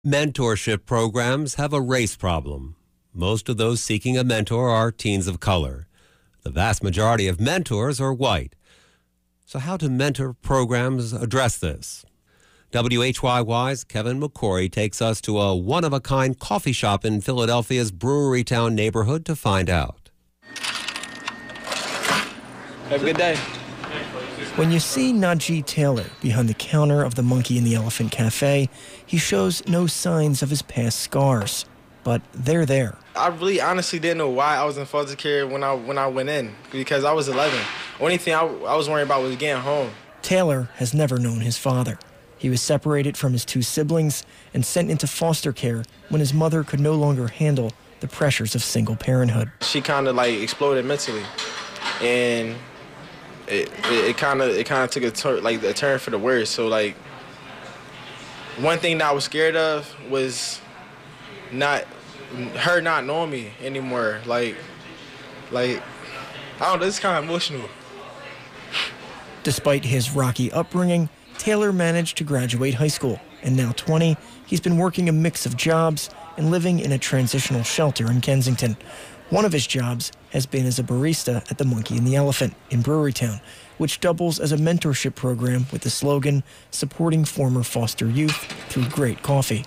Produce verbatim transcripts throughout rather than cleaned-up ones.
Mentorship programs have a race problem. Most of those seeking a mentor are teens of color. The vast majority of mentors are white. So how do mentor programs address this? W H Y Y's Kevin McCory takes us to a one-of-a-kind coffee shop in Philadelphia's Brewerytown neighborhood to find out. Have a good day. When you see Najee Taylor behind the counter of the Monkey and the Elephant Cafe, he shows no signs of his past scars, but they're there. I really honestly didn't know why I was in foster care when I when I went in, because I was eleven. Only thing I, I was worrying about was getting home. Taylor has never known his father. He was separated from his two siblings and sent into foster care when his mother could no longer handle the pressures of single parenthood. She kind of like exploded mentally, and it it kind of it kind of took a turn like a turn for the worse. So like one thing that I was scared of was not her not knowing me anymore. Like like I don't know, it's kind of emotional. Despite his rocky upbringing, Taylor managed to graduate high school, and now twenty, he's been working a mix of jobs and living in a transitional shelter in Kensington. One of his jobs has been as a barista at the Monkey and the Elephant in Brewerytown, which doubles as a mentorship program with the slogan, supporting former foster youth through great coffee.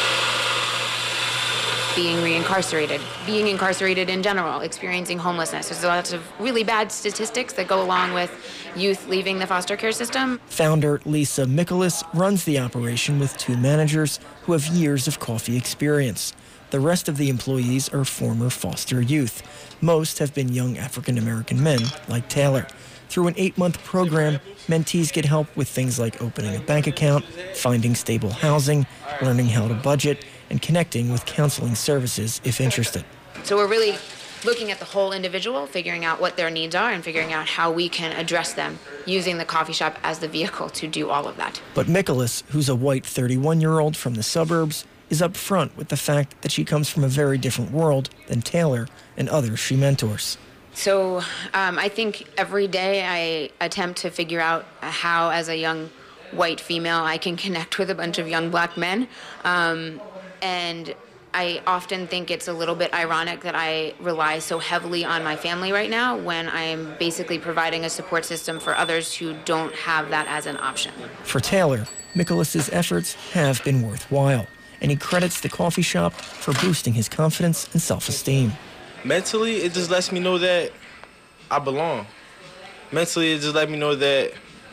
Being reincarcerated, being incarcerated in general, experiencing homelessness. There's lots of really bad statistics that go along with youth leaving the foster care system. Founder Lisa Mikolas runs the operation with two managers who have years of coffee experience. The rest of the employees are former foster youth. Most have been young African-American men like Taylor. Through an eight-month program, mentees get help with things like opening a bank account, finding stable housing, learning how to budget, and connecting with counseling services if interested. So we're really looking at the whole individual, figuring out what their needs are, and figuring out how we can address them using the coffee shop as the vehicle to do all of that. But Mikolas, who's a white thirty-one-year-old from the suburbs, is upfront with the fact that she comes from a very different world than Taylor and others she mentors. So um, I think every day I attempt to figure out how, as a young white female, I can connect with a bunch of young black men. Um, and I often think it's a little bit ironic that I rely so heavily on my family right now when I'm basically providing a support system for others who don't have that as an option. For Taylor, Mikolas's efforts have been worthwhile, and he credits the coffee shop for boosting his confidence and self-esteem. Mentally, it just lets me know that I belong. Mentally, it just lets me know that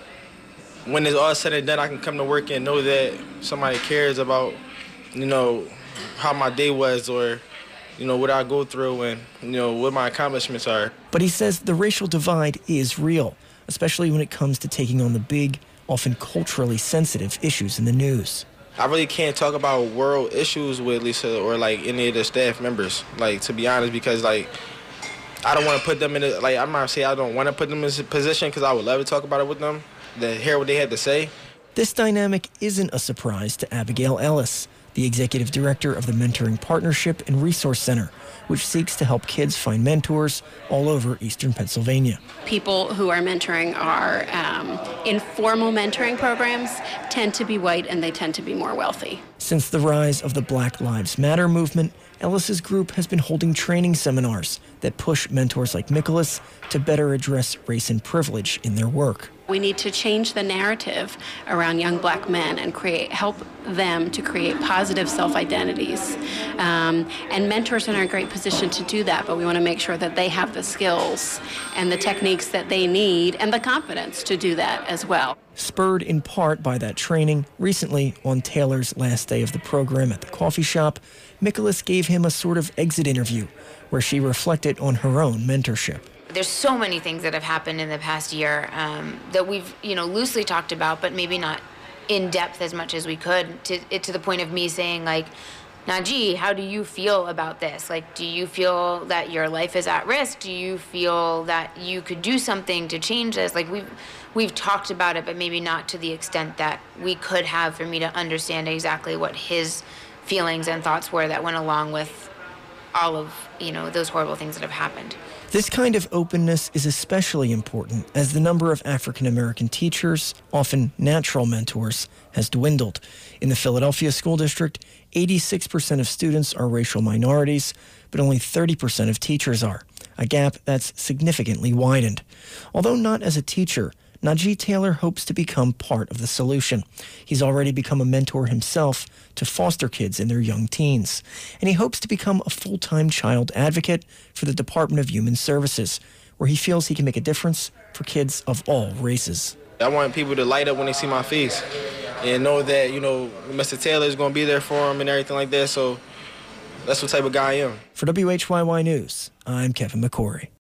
when it's all said and done, I can come to work and know that somebody cares about, you know, how my day was, or, you know, what I go through, and, you know, what my accomplishments are. But he says the racial divide is real, especially when it comes to taking on the big, often culturally sensitive issues in the news. I really can't talk about world issues with Lisa or, like, any of the staff members, like, to be honest, because, like, I don't want to put them in a, like, I'm not saying I don't want to put them in a position, because I would love to talk about it with them, to hear what they had to say. This dynamic isn't a surprise to Abigail Ellis, the executive director of the Mentoring Partnership and Resource Center, which seeks to help kids find mentors all over eastern Pennsylvania. People who are mentoring are um, informal mentoring programs, tend to be white, and they tend to be more wealthy. Since the rise of the Black Lives Matter movement, Ellis's group has been holding training seminars that push mentors like Mikolas to better address race and privilege in their work. We need to change the narrative around young black men and create help them to create positive self-identities. Um, and mentors are in a great position to do that, but we want to make sure that they have the skills and the techniques that they need and the confidence to do that as well. Spurred in part by that training, recently on Taylor's last day of the program at the coffee shop, Mikolas gave him a sort of exit interview where she reflected on her own mentorship. There's so many things that have happened in the past year um, that we've, you know, loosely talked about, but maybe not in depth as much as we could, to, it, to the point of me saying, like, Najee, how do you feel about this? Like, do you feel that your life is at risk? Do you feel that you could do something to change this? Like, we've, we've talked about it, but maybe not to the extent that we could have for me to understand exactly what his feelings and thoughts were that went along with all of, you know, those horrible things that have happened. This kind of openness is especially important as the number of African American teachers, often natural mentors, has dwindled. In the Philadelphia School District, eighty-six percent of students are racial minorities, but only thirty percent of teachers are, a gap that's significantly widened. Although not as a teacher, Najee Taylor hopes to become part of the solution. He's already become a mentor himself to foster kids in their young teens, and he hopes to become a full-time child advocate for the Department of Human Services, where he feels he can make a difference for kids of all races. I want people to light up when they see my face and know that, you know, Mister Taylor is going to be there for them and everything like that, so that's what type of guy I am. For W H Y Y News, I'm Kevin McCory.